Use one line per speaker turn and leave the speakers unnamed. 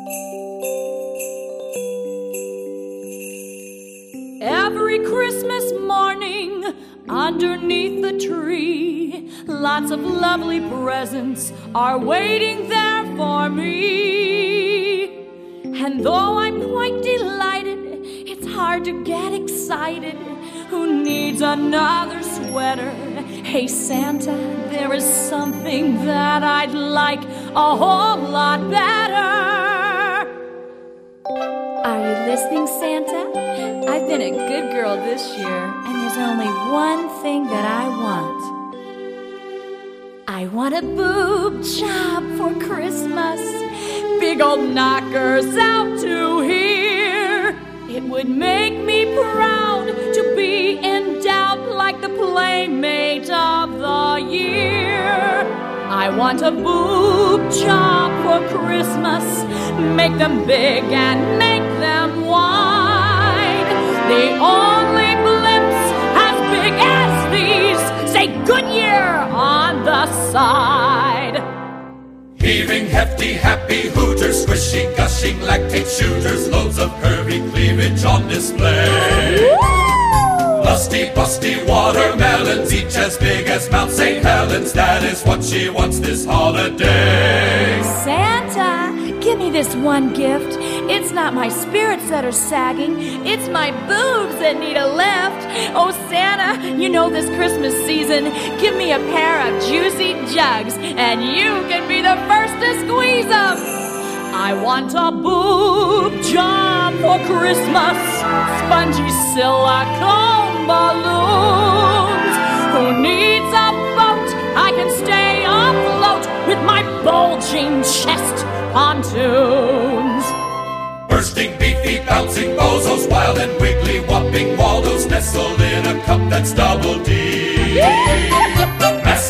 Every Christmas morning, underneath the tree, lots of lovely presents are waiting there for me. And though I'm quite delighted, it's hard to get excited. Who needs another sweater? Hey Santa, there is something that I'd like a whole lot better. Are you listening, Santa? I've been a good girl this year, and there's only one thing that I want. I want a boob job for Christmas, big old knockers out to here. It would make me proud to be endowed like the Playmate of the Year. I want a boob job for Christmas, make them big and make them wide. The only blimps as big as these say Goodyear on the side.
Heaving, hefty, happy hooters, squishy, gushing, lactate shooters, loads of curvy cleavage on display. Lusty, busty watermelons, each as big as Mount St. Helens. That is what she wants this holiday.
Santa, give me this one gift. It's not my spirits that are sagging, it's my boobs that need a lift. Oh Santa, you know this Christmas season, give me a pair of juicy jugs, and you can be the first to squeeze them. I want a boob job for Christmas, spongy silicone balloons. Who needs a boat? I can stay afloat with my bulging chest pontoons.
Bursting, beefy, bouncing bozos, wild and wiggly, whopping Waldos, nestled in a cup that's double D.